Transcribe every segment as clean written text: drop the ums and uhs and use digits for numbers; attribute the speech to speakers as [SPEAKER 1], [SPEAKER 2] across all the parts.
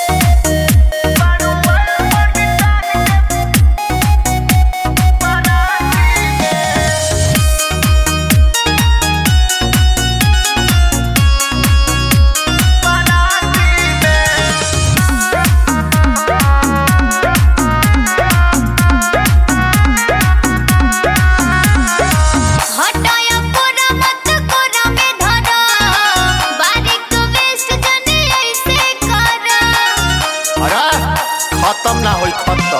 [SPEAKER 1] खत्म ना होई खत्म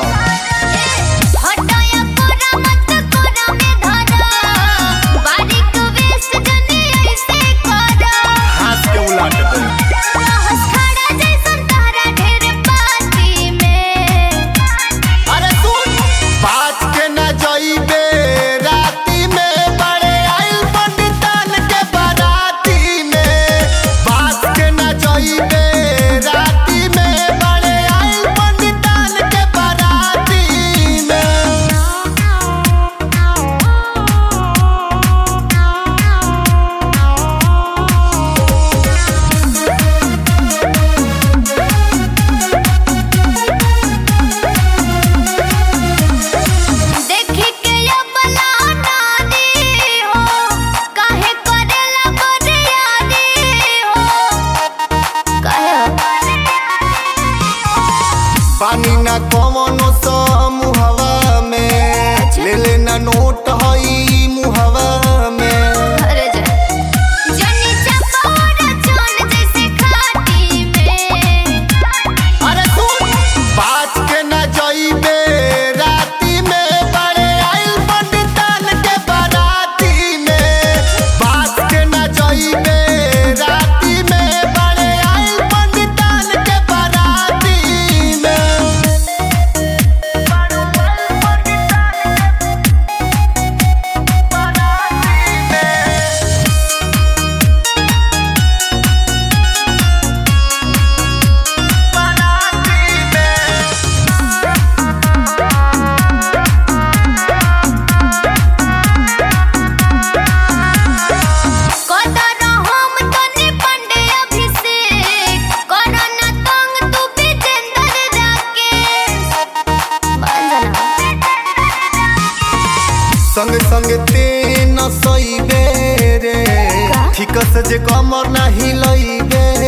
[SPEAKER 1] हाथ के उलाट दे अरे सुन बात के ना जाइबे राती में बड़े आइल पंडितान के बाराती में बात के ना जाइबे राती में बड़े आइल पंडितान के बाराती में पानी ना कवनो समूहवा में ले लेना नोट हई मुहवा में अरे सुन बात के ना जाइबे राती में बड़े आइल पंडितान के बाराती में बात के ना जाइबे राती में बड़े आइल पंडितान के बाराती में संग संग तेन सईबे रे ठीक से जे कमर ना हिलईबे